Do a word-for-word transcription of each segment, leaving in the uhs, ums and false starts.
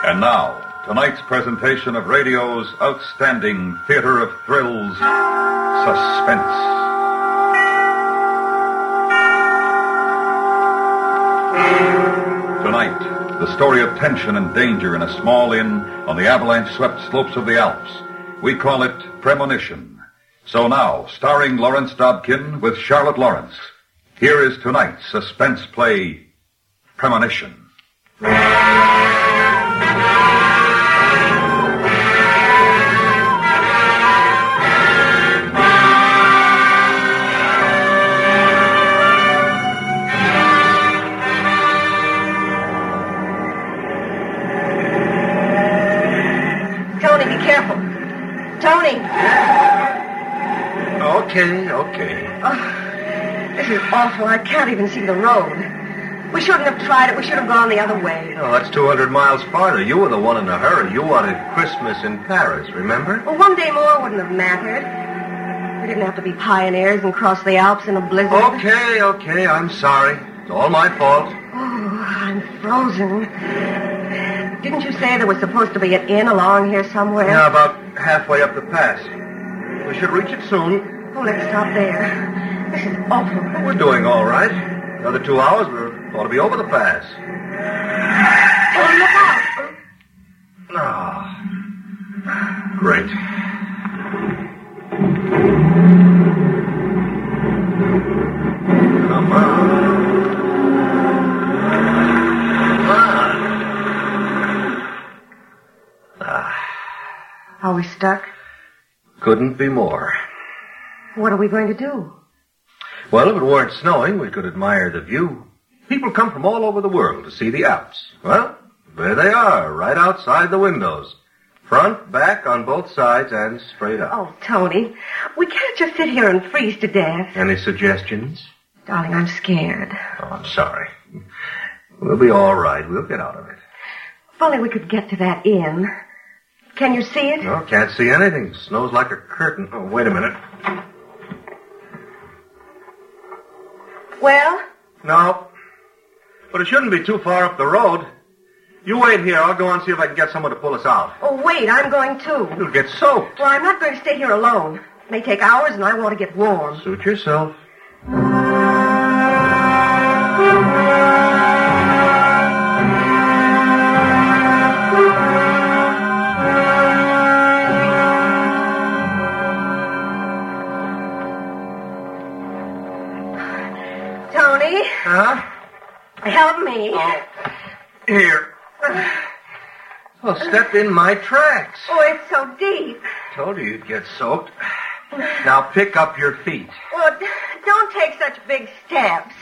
And now, tonight's presentation of radio's outstanding theater of thrills, Suspense. Tonight, the story of tension and danger in a small inn on the avalanche-swept slopes of the Alps. We call it Premonition. So now, starring Lawrence Dobkin with Charlotte Lawrence, here is tonight's suspense play, Premonition. Tony! Okay, okay. Oh, this is awful. I can't even see the road. We shouldn't have tried it. We should have gone the other way. No, that's two hundred miles farther. You were the one in a hurry. You wanted Christmas in Paris, remember? Well, one day more wouldn't have mattered. We didn't have to be pioneers and cross the Alps in a blizzard. Okay, okay. I'm sorry. It's all my fault. Oh, I'm frozen. Didn't you say there was supposed to be an inn along here somewhere? Yeah, about halfway up the pass. We should reach it soon. Oh, let's stop there. This is awful. Well, we're doing all right. Another two hours, we're ought to be over the pass. Oh, look out. Ah, great. Come on. Are we stuck? Couldn't be more. What are we going to do? Well, if it weren't snowing, we could admire the view. People come from all over the world to see the Alps. Well, there they are, right outside the windows. Front, back, on both sides, and straight up. Oh, Tony, we can't just sit here and freeze to death. Any suggestions? Darling, I'm scared. Oh, I'm sorry. We'll be all right. We'll get out of it. If only we could get to that inn. Can you see it? No, can't see anything. Snow's like a curtain. Oh, wait a minute. Well? No. But it shouldn't be too far up the road. You wait here. I'll go and see if I can get someone to pull us out. Oh, wait. I'm going too. You'll get soaked. Well, I'm not going to stay here alone. It may take hours, and I want to get warm. Suit yourself. Tony? Huh? Help me. Oh. Here. Oh, step in my tracks. Oh, it's so deep. Told you you'd get soaked. Now pick up your feet. Oh, d- don't take such big steps.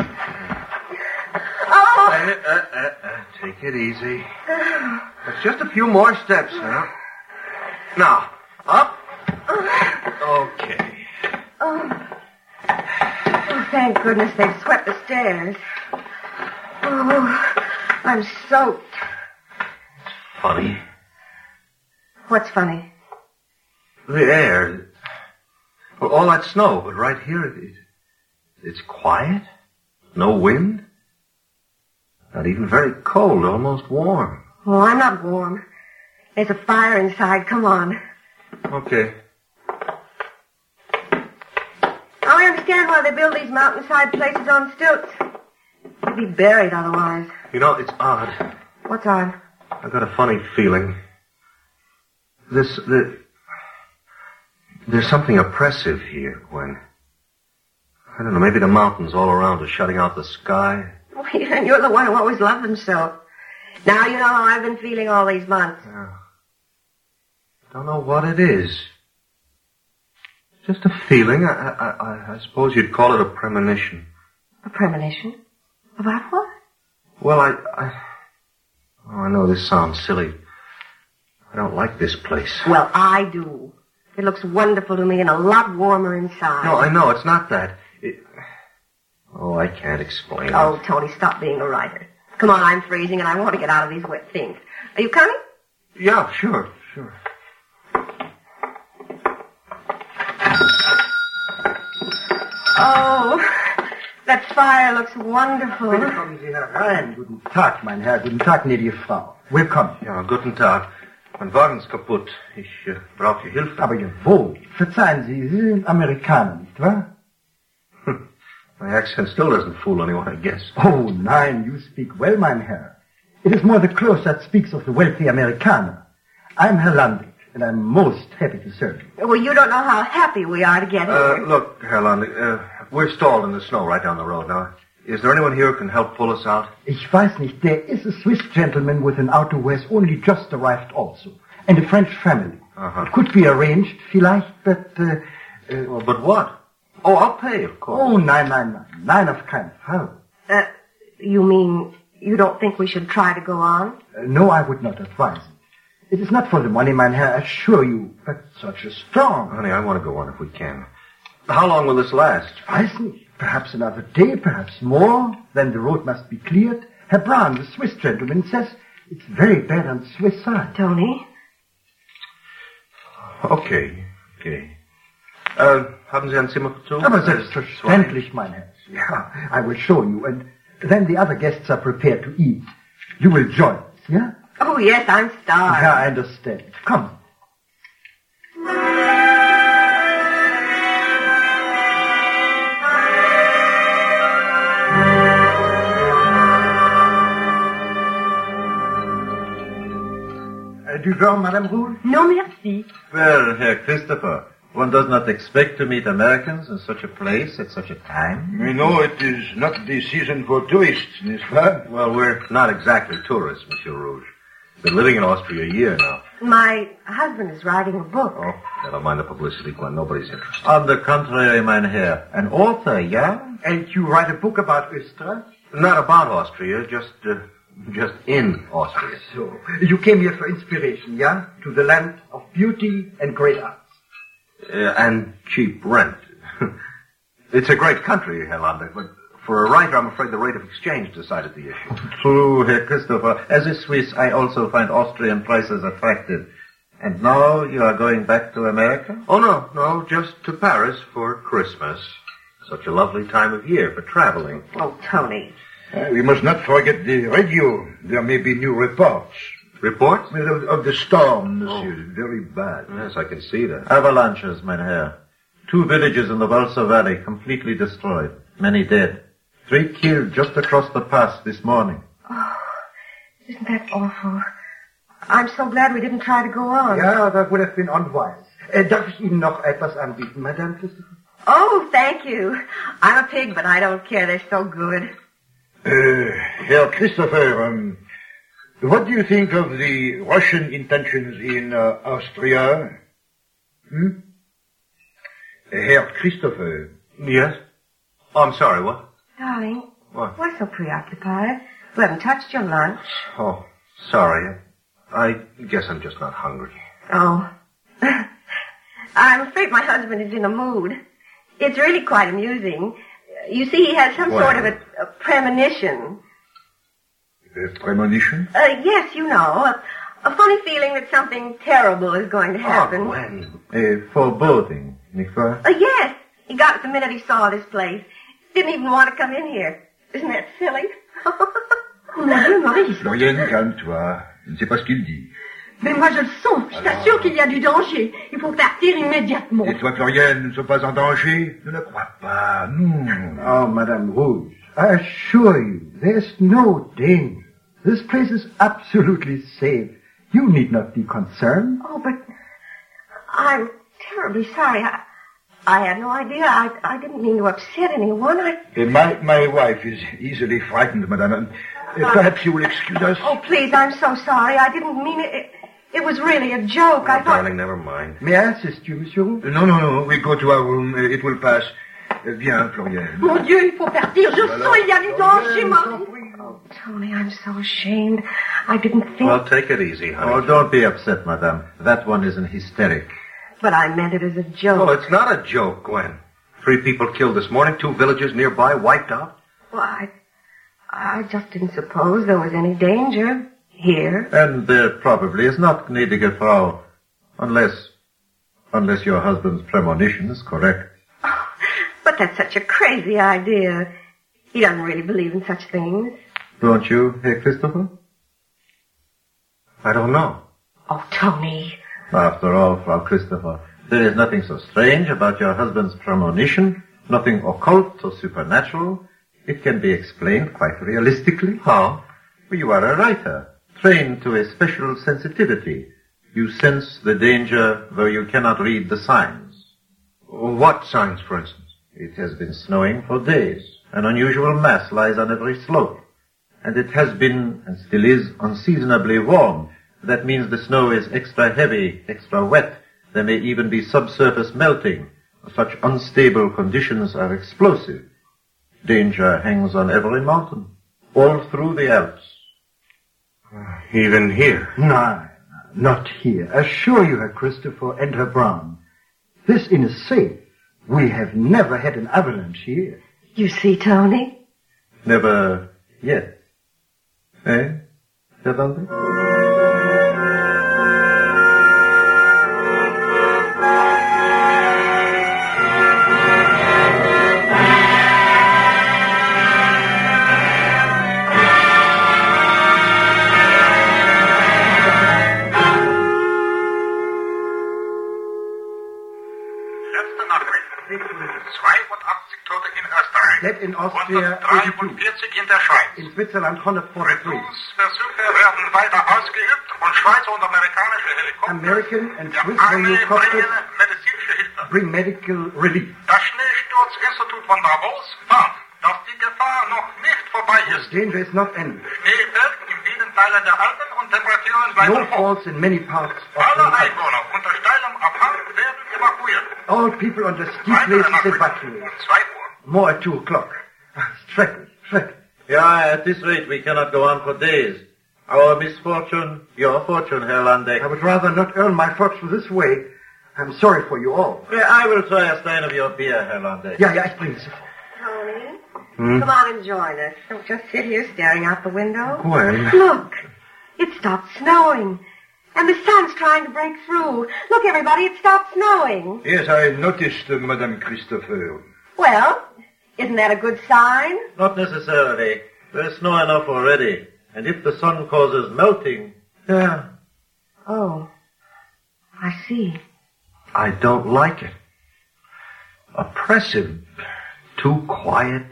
Oh! Uh, uh, uh, uh, take it easy. It's just a few more steps now. Now, up. Okay. Oh. Oh, thank goodness they've swept the stairs. Oh, I'm soaked. Funny. What's funny? The air. Well, all that snow, but right here it is. It's quiet. No wind. Not even very cold, almost warm. Oh, I'm not warm. There's a fire inside. Come on. Okay. Now I understand why they build these mountainside places on stilts. You'd be buried otherwise. You know, it's odd. What's on? I've got a funny feeling. This, the, there's something oppressive here, Gwen. I don't know, maybe the mountains all around are shutting out the sky. Oh, and you're the one who always loved them so. Now you know how I've been feeling all these months. Yeah. Don't know what it is. Just a feeling. I, I, I, I suppose you'd call it a premonition. A premonition? About what? Well, I, I... Oh, I know this sounds silly. I don't like this place. Well, I do. It looks wonderful to me and a lot warmer inside. No, I know. It's not that. It... Oh, I can't explain Oh, it. Tony, stop being a writer. Come on, I'm freezing and I want to get out of these wet things. Are you coming? Yeah, sure, sure. Oh, that fire looks wonderful. Bitte kommen Sie herein. Guten Tag, mein Herr. Guten Tag, gnädige Frau. Willkommen. Ja, guten Tag. Mein Wagen ist kaputt. Ich äh, brauche Hilfe. Aber jawohl. Verzeihen Sie, Sie sind Amerikaner, nicht wahr? Hm. My accent still doesn't fool anyone, I guess. Oh, nein, you speak well, mein Herr. It is more the cloth that speaks of the wealthy Amerikaner. I'm Herr Landig, and I'm most happy to serve you. Well, you don't know how happy we are to get Uh, here. look, Herr Landig, uh, we're stalled in the snow right down the road now. Is there anyone here who can help pull us out? Ich weiß nicht, there is a Swiss gentleman with an auto who has only just arrived also, and a French family. Uh-huh. It could be arranged, vielleicht, but... Uh, uh, Well, but what? Oh, I'll pay, of course. oh, nein, nein, nein. Nein, auf keinen Fall. Uh, you mean you don't think we should try to go on? Uh, no, I would not advise it. It is not for the money, mein Herr, I assure you, but such a storm. Honey, I want to go on if we can. How long will this last? Weiß nicht. Perhaps another day, perhaps more. Then the road must be cleared. Herr Brown, the Swiss gentleman, says it's very bad on the Swiss side. Tony? Okay, okay. Äh, haben Sie ein Zimmer für two? Aber selbstverständlich, mein Herr. Yeah, I will show you. And then the other guests are prepared to eat. You will join us, yeah? Oh, yes, I'm starved. Yeah, I understand. Come. Uh, du veux, Madame Roule? No, merci. Well, Herr Christopher, one does not expect to meet Americans in such a place at such a time. We know it is not the season for tourists, n'est-ce pas? Well, we're not exactly tourists, Monsieur Rouge. Been living in Austria a year now. My husband is writing a book. Oh, never mind the publicity, Gwen. Nobody's interested. On the contrary, mein Herr, an author, yeah? And you write a book about Österreich? Not about Austria, just, uh, just in Austria. So, you came here for inspiration, yeah? To the land of beauty and great arts. Uh, and cheap rent. It's a great country, Herr Landig, but for a writer, I'm afraid the rate of exchange decided the issue. True, Herr Christopher. As a Swiss, I also find Austrian prices attractive. And now you are going back to America? Oh, no, no, just to Paris for Christmas. Such a lovely time of year for traveling. Oh, Tony. Uh, we must not forget the radio. There may be new reports. Reports? Of, of the storm, monsieur. Very bad. Yes, I can see that. Avalanches, mein Herr. Two villages in the Valsa Valley completely destroyed. Many dead. Three killed just across the pass this morning. Oh, isn't that awful? I'm so glad we didn't try to go on. Ja, that would have been unwise. Äh, darf ich Ihnen noch etwas anbieten, Madame Christopher? Oh, thank you. I'm a pig, but I don't care. They're so good. Uh, Herr Christopher, um, what do you think of the Russian intentions in uh, Austria? Hmm? Herr Christopher. Yes? Oh, I'm sorry, what? Darling, What? why so preoccupied? You haven't touched your lunch. Oh, sorry. I guess I'm just not hungry. Oh. I'm afraid my husband is in a mood. It's really quite amusing. You see, he has some Well. sort of a, a premonition. A premonition? Uh, yes, you know, a, a funny feeling that something terrible is going to happen. Oh, Gwen. A foreboding, nicht wahr? Uh, yes, he got it the minute he saw this place. Didn't even want to come in here. Isn't that silly? Mon Dieu, Maurice. Floriane, calme-toi. Je ne sais pas ce qu'il dit. Mais moi, je le sens. Je t'assure qu'il y a du danger. Il faut partir immédiatement. Et toi, Floriane, nous ne sommes pas en danger? Je ne crois pas, non. Oh, Madame Rouge, I assure you, there's no danger. This place is absolutely safe. You need not be concerned. Oh, but I'm terribly sorry. I, I had no idea. I, I didn't mean to upset anyone. I... Uh, my, my wife is easily frightened, madame. Uh, perhaps you will excuse us? Oh, please, I'm so sorry. I didn't mean it. It, it was really a joke. Oh, I thought... darling, never mind. May I assist you, Monsieur Rouge? Uh, no, no, no. We go to our room. Uh, it will pass. Uh, viens, Floriane. Mon Dieu, il faut partir. Je sens il y a du danger, Maurice. Oh, Tony, I'm so ashamed. I didn't think... Well, take it easy, honey. Oh, don't be upset, madame. That one is an hysteric. But I meant it as a joke. Well, it's not a joke, Gwen. Three people killed this morning, two villages nearby wiped out. Well, I, I just didn't suppose there was any danger here. And there probably is not, gnädige Frau. Unless, unless your husband's premonition is correct. Oh, but that's such a crazy idea. He doesn't really believe in such things. Don't you, Herr Christopher? I don't know. Oh, Tony. After all, Frau Christopher, there is nothing so strange about your husband's premonition, nothing occult or supernatural. It can be explained quite realistically. How? You are a writer, trained to a special sensitivity. You sense the danger, though you cannot read the signs. What signs, for instance? It has been snowing for days. An unusual mass lies on every slope. And it has been, and still is, unseasonably warm. That means the snow is extra heavy, extra wet. There may even be subsurface melting. Such unstable conditions are explosive. Danger hangs on every mountain, all through the Alps. Even here? No, not here. Assure you, Herr Christopher and Herr Brown. This inn is safe. We have never had an avalanche here. You see, Tony? Never yet. Eh, Herr Dante? That in Austria hundertdreiundvierzig in der Schweiz. in Switzerland hundertforty-three. Rettungsversuche werden weiter ausgeübt und Schweizer und amerikanische Helikopter American and der Swiss Armee helicopters bringen medizinische Hilfe. bring medical relief. Das Schneesturzinstitut von Davos fand, dass die Gefahr noch nicht vorbei The ist. danger is not ended. Schnee fällt in vielen Teilen der Alpen und Temperaturen bleiben Snow hoch. falls in many parts of the Alle Alps. Einwohner unter steilem Abhang werden evakuiert. All people on the steep Weitere places Nachrichten evacuated. um zwei Uhr. More at two o'clock. Schrecklich, schrecklich. Yeah, at this rate we cannot go on for days. Our misfortune, your fortune, Herr Landeck. I would rather not earn my fortune this way. I'm sorry for you all. Yeah, I will try a stein of your beer, Herr Landeck. Yeah, yeah, ich bringe es. Tony? Hmm? Come on and join us. Don't just sit here staring out the window. Gwen. Look, it stopped snowing. And the sun's trying to break through. Look, everybody, it stopped snowing. Yes, I noticed, uh, Madame Christopher. Well, isn't that a good sign? Not necessarily. There is snow enough already. And if the sun causes melting, yeah. Oh, I see. I don't like it. Oppressive. Too quiet.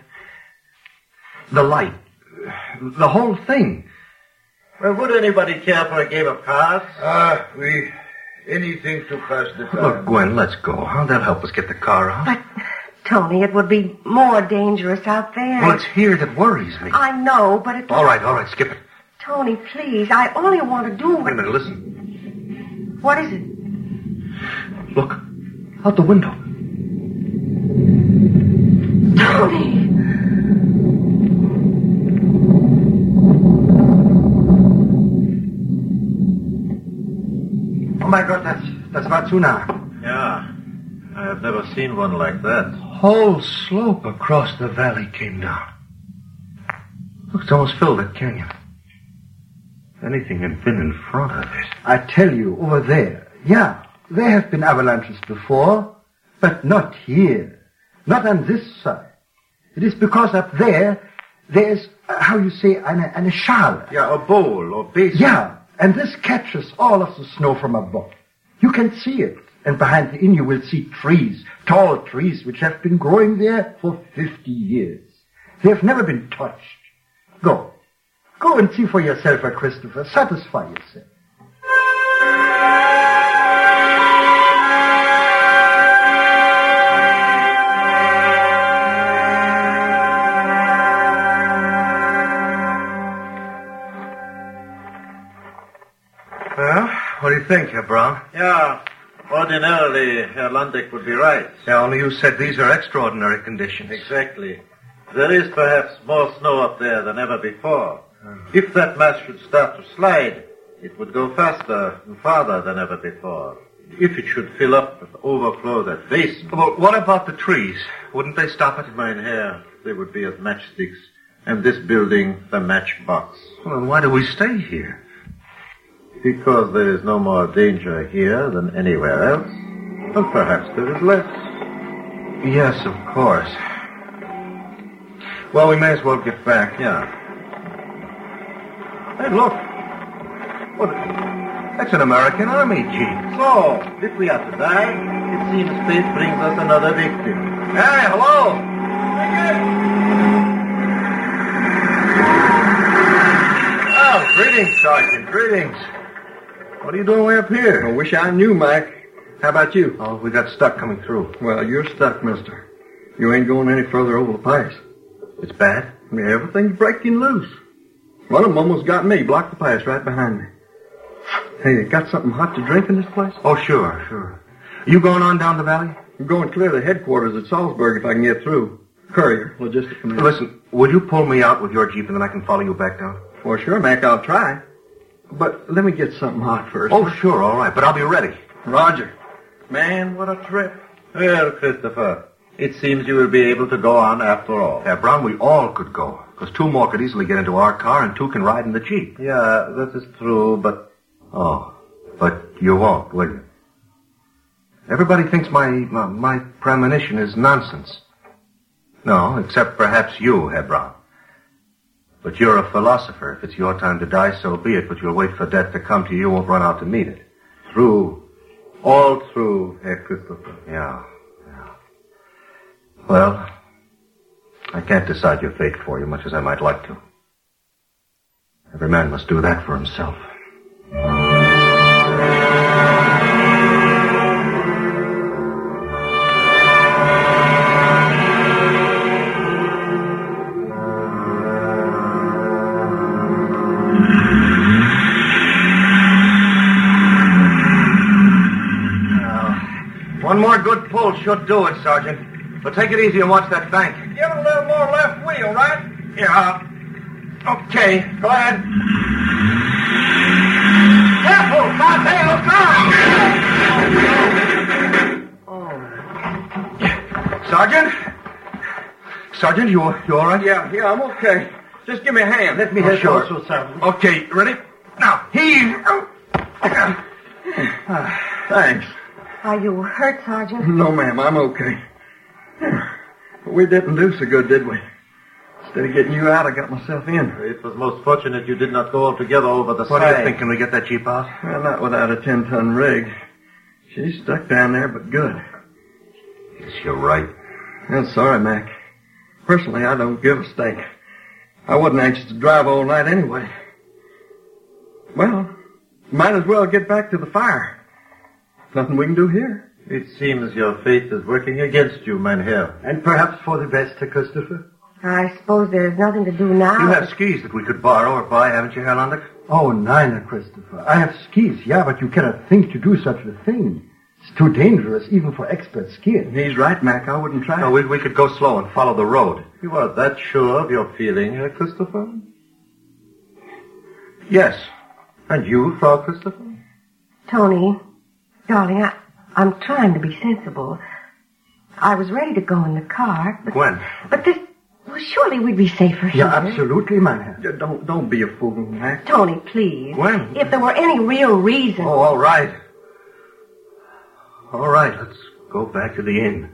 The light. The whole thing. Well, would anybody care for a game of cards? Ah, we... anything to pass the time. Look, Gwen, let's go. Huh? That'll help us get the car out. But, Tony, it would be more dangerous out there. Well, it's here that worries me. I know, but it... All right, all right, skip it. Tony, please, I only want to do Wait a what... minute, listen. What is it? Look, out the window. Tony! Oh my God, that's, that's Matsuna. Yeah. I have never seen one like that. Whole slope across the valley came down. Look, it's almost filled that canyon. Anything had been in front of it. I tell you, over there. Yeah, there have been avalanches before, but not here. Not on this side. It is because up there, there's, uh, how you say, eine, eine Schale. Yeah, a bowl or basin. Yeah, and this catches all of the snow from above. You can see it. And behind the inn you will see trees, tall trees, which have been growing there for fifty years. They have never been touched. Go. Go and see for yourself, Herr Christopher. Satisfy yourself. Well, what do you think, Herr Brown? Yeah. Ordinarily, Herr Landeck would be right. Yeah, only you said these are extraordinary conditions. Exactly. There is perhaps more snow up there than ever before. If that mass should start to slide, it would go faster and farther than ever before. If it should fill up and overflow that basin. Well, what about the trees? Wouldn't they stop it? Mine here, they would be as matchsticks. And this building, the matchbox. Well, then why do we stay here? Because there is no more danger here than anywhere else. And perhaps there is less. Yes, of course. Well, we may as well get back. Yeah. Hey, look. Well, that's an American Army jeep. So, if we are to die, it seems fate brings us another victim. Hey, hello! Oh, greetings, Sergeant. Greetings. What are you doing way up here? I wish I knew, Mike. How about you? Oh, we got stuck coming through. Well, you're stuck, mister. You ain't going any further over the pass. It's bad? I mean, everything's breaking loose. One of them almost got me, blocked the pass right behind me. Hey, you got something hot to drink in this place? Oh, sure, sure. You going on down the valley? I'm going clear to headquarters at Salzburg if I can get through. Courier, logistic command. Listen, would you pull me out with your jeep and then I can follow you back down? Well, sure, Mac, I'll try. But let me get something hot first. Oh, sure, all right, but I'll be ready. Roger. Man, what a trip. Well, Christopher, it seems you will be able to go on after all. Yeah, Brown, we all could go. Because two more could easily get into our car and two can ride in the jeep. Yeah, that is true, but... Oh, but you won't, will you? Everybody thinks my, my, my premonition is nonsense. No, except perhaps you, Herr Brown. But you're a philosopher. If it's your time to die, so be it. But you'll wait for death to come to you. You won't run out to meet it. True. All true, Herr Christopher. Yeah, yeah. Well, I can't decide your fate for you, much as I might like to. Every man must do that for himself. One more good pull should do it, Sergeant. But take it easy and watch that bank. Give it a little more left wheel, right? Yeah. Okay, go ahead. Careful! My tail's gone! Sergeant? Sergeant, you, you all right? Yeah, yeah, I'm okay. Just give me a hand. Let me help you also, Sergeant. Okay, ready? Now, heave. Thanks. Are you hurt, Sergeant? No, ma'am, I'm okay. We didn't do so good, did we? Instead of getting you out, I got myself in. It was most fortunate you did not go altogether over the What side. do you think? Can we get that jeep out? Well, not without a ten-ton rig. She's stuck down there, but good. Yes, you're right. Well, sorry, Mac. Personally, I don't give a stink. I wasn't anxious to drive all night anyway. Well, might as well get back to the fire. Nothing we can do here. It seems your fate is working against you, mein Herr. And perhaps for the best, Christopher. I suppose there's nothing to do now. You have skis that we could borrow or buy, haven't you, Herr Landick? Oh, nein, Christopher. I have skis, yeah, but you cannot think to do such a thing. It's too dangerous, even for expert skiers. He's right, Mac. I wouldn't try. No, we, we could go slow and follow the road. You are that sure of your feeling, Herr Christopher? Yes. And you, Frau Christopher? Tony, darling, I, I'm trying to be sensible. I was ready to go in the car, but... When? But this... Well, surely we'd be safer here. Yeah, absolutely, man. Don't, don't be a fool, Mac. Tony, please. When? If there were any real reason... Oh, all right. All right, let's go back to the inn.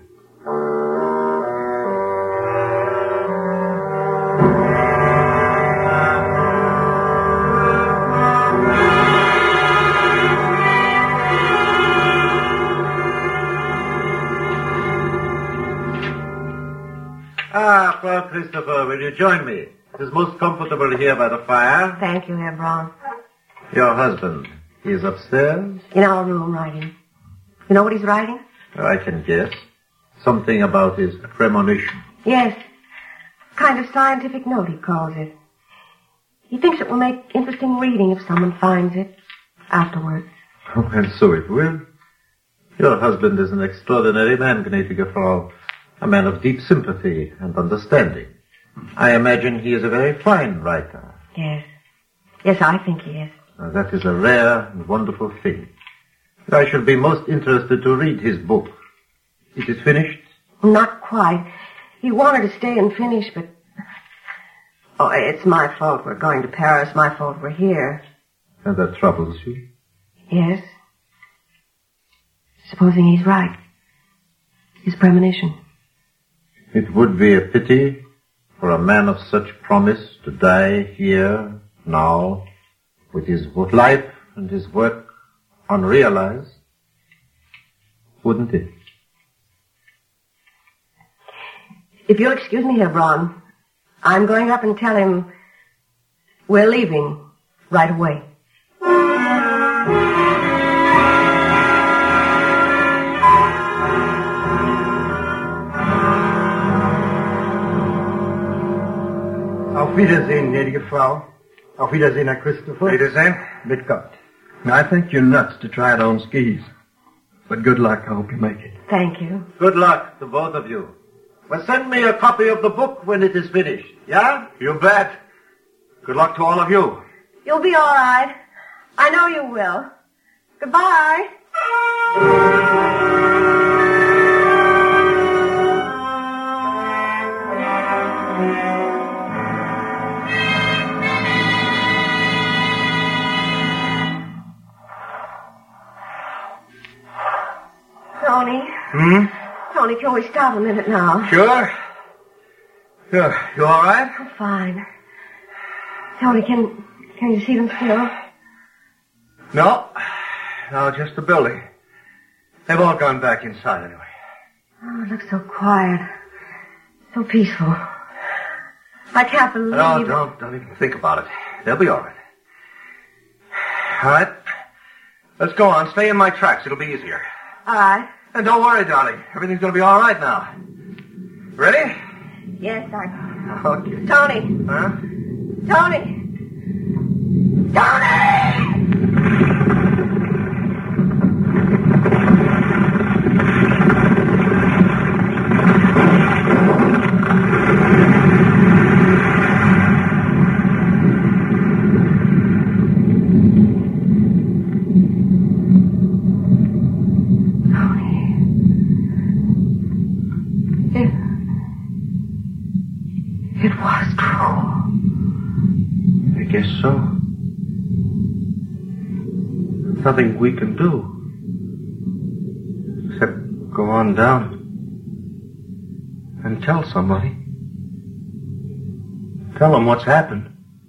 Ah, Frau Christopher, will you join me? It is most comfortable here by the fire. Thank you, Herr Braun. Your husband, he is upstairs? In our room, writing. You know what he's writing? I can guess. Something about his premonition. Yes. Kind of scientific note, he calls it. He thinks it will make interesting reading if someone finds it afterwards. Oh, and so it will. Your husband is an extraordinary man, gnädige Frau. A man of deep sympathy and understanding. I imagine he is a very fine writer. Yes. Yes, I think he is. Now, that is a rare and wonderful thing. I shall be most interested to read his book. It is finished? Not quite. He wanted to stay and finish, but... Oh, it's my fault we're going to Paris. My fault we're here. And that troubles you? Yes. Supposing he's right. His premonition. It would be a pity for a man of such promise to die here, now, with his life and his work unrealized, wouldn't it? If you'll excuse me here, Braun, I'm going up and tell him we're leaving right away. Auf Wiedersehen, gnädige Frau. Auf Wiedersehen, Herr Christopher. Wiedersehen. Mit Gott. I think you're nuts to try it on skis. But good luck. I hope you make it. Thank you. Good luck to both of you. Well, send me a copy of the book when it is finished. Yeah? You bet. Good luck to all of you. You'll be all right. I know you will. Goodbye. Tony. Hmm? Tony, can we stop a minute now? Sure. Sure. You all right? I'm fine. Tony, can can you see them still? No. No, just the building. They've all gone back inside anyway. Oh, it looks so quiet. So peaceful. I can't believe... No, don't, don't even think about it. They'll be all right. All right. Let's go on. Stay in my tracks. It'll be easier. All right. And don't worry, darling. Everything's going to be all right now. Ready? Yes, I... Okay. Tony. Huh? Tony. Tony! It was true. I guess so. Nothing we can do except go on down and tell somebody. Tell them what's happened.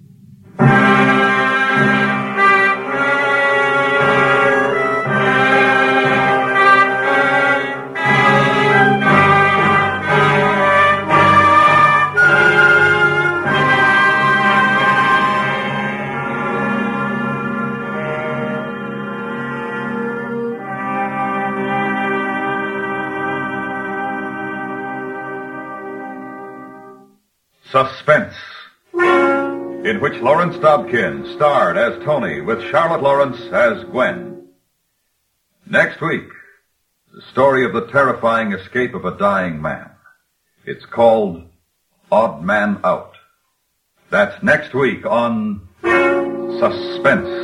Suspense, in which Lawrence Dobkin starred as Tony with Charlotte Lawrence as Gwen. Next week, the story of the terrifying escape of a dying man. It's called Odd Man Out. That's next week on Suspense.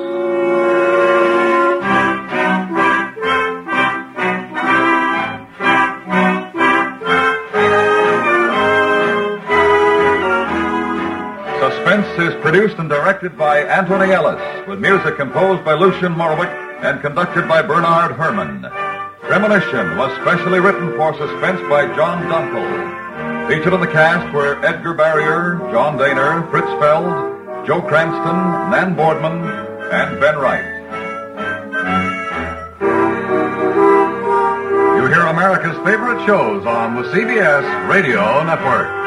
Suspense is produced and directed by Anthony Ellis, with music composed by Lucien Morawick and conducted by Bernard Herrmann. Premonition was specially written for Suspense by John Dunkel. Featured in the cast were Edgar Barrier, John Daner, Fritz Feld, Joe Cranston, Nan Boardman, and Ben Wright. You hear America's favorite shows on the C B S Radio Network.